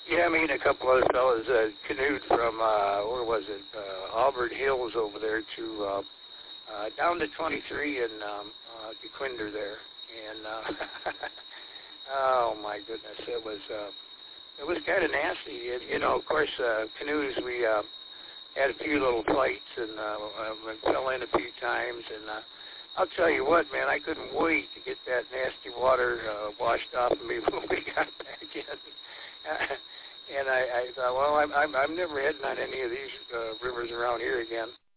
Yeah, me and a couple other fellas canoed from, where was it, Auburn Hills over there to, down to 23 and DeQuinder there. And, oh my goodness, it was kind of nasty. You know, of course, canoes, we had a few little fights and fell in a few times. And I'll tell you what, man, I couldn't wait to get that nasty water washed off of me when we got back in. And I thought, well, I'm never heading on any of these rivers around here again.